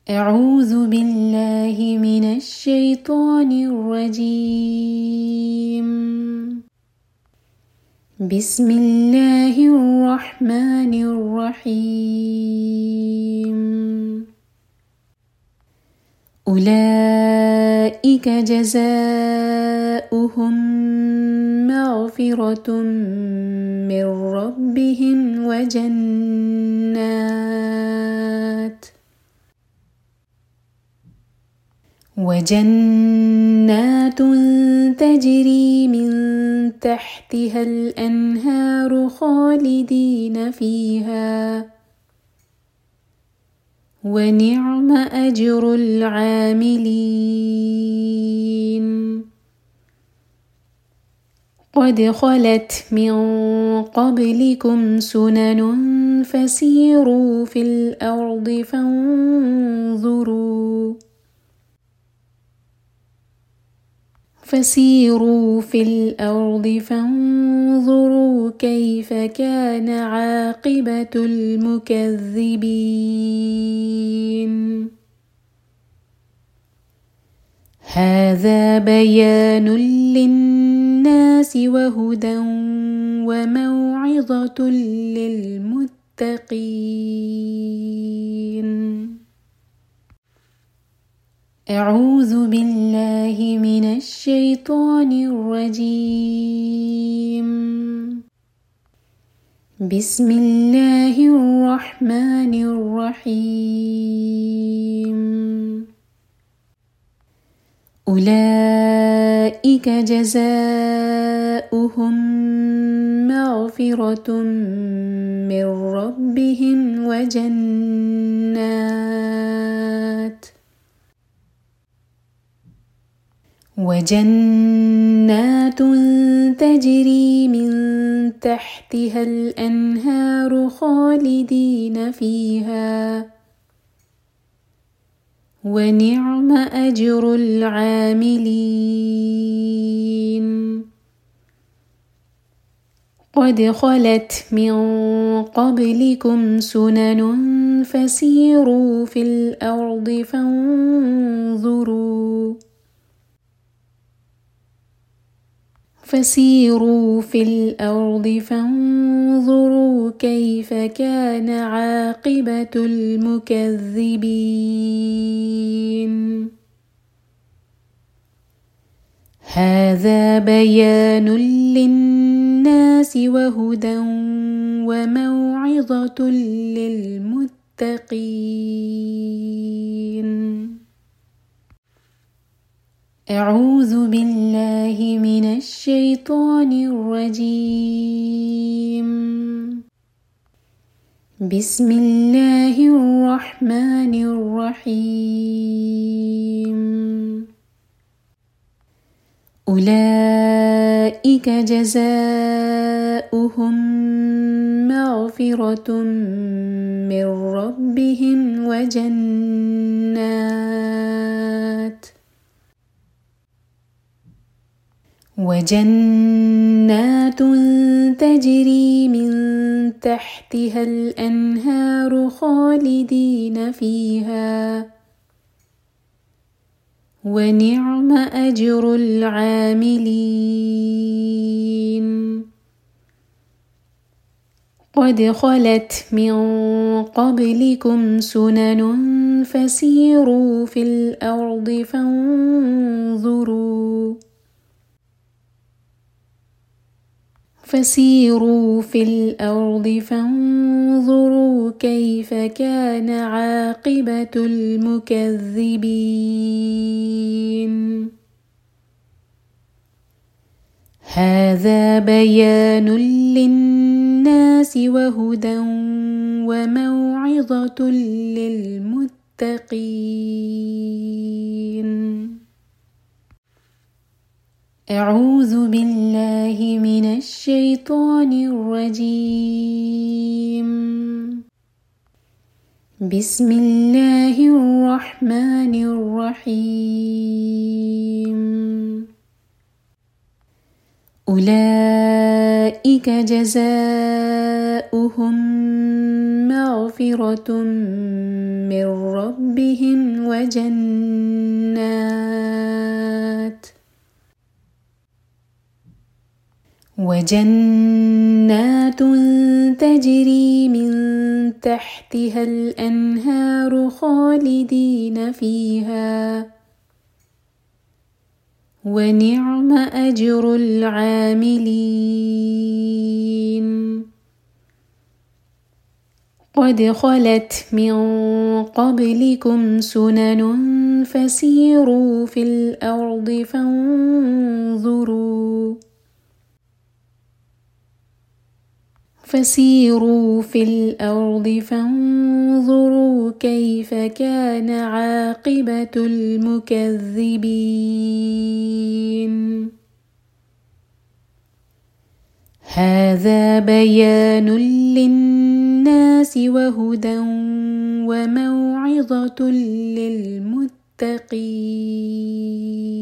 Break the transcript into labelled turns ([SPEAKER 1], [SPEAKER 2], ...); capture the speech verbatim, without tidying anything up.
[SPEAKER 1] أعوذ بالله من الشيطان الرجيم. بسم الله الرحمن الرحيم. أولئك جزاؤهم مغفرة من ربهم وجنات وجنات تجري من تحتها الأنهار خالدين فيها ونعم أجر العاملين. قد خلت من قبلكم سنن فسيروا في الأرض فانظروا فسيروا في الأرض فانظروا كيف كان عاقبة المكذبين. هذا بيان للناس وهدى وموعظة للمتقين. أعوذ بالله من الشيطان الرجيم. بسم الله الرحمن الرحيم. أولئك جزاؤهم مغفرة من ربهم وجنات وجنات تجري من تحتها الأنهار خالدين فيها ونعم أجر العاملين. قد خلت من قبلكم سنن فسيروا في الأرض فانظروا فسيروا في الأرض فانظروا كيف كان عاقبة المكذبين. هذا بيان للناس وهدى وموعظة للمتقين. أعوذ بالله من الشيطان الرجيم. بسم الله الرحمن الرحيم. أولئك جزاؤهم مغفرة من ربهم وجنات وجنات تجري من تحتها الأنهار خالدين فيها ونعم أجر العاملين. قد خلت من قبلكم سنن فسيروا في الأرض فانظروا فسيروا في الأرض فانظروا كيف كان عاقبة المكذبين. هذا بيان للناس وهدى وموعظة للمتقين. أعوذ بالله من الشيطان الرجيم. بسم الله الرحمن الرحيم. أولئك جزاؤهم مغفرة من ربهم وجنات وجنات تجري من تحتها الأنهار خالدين فيها ونعم أجر العاملين قد خلت من قبلكم سنن فسيروا في الأرض فانظروا فسيروا في الأرض فانظروا كيف كان عاقبة المكذبين هذا بيان للناس وهدى وموعظة للمتقين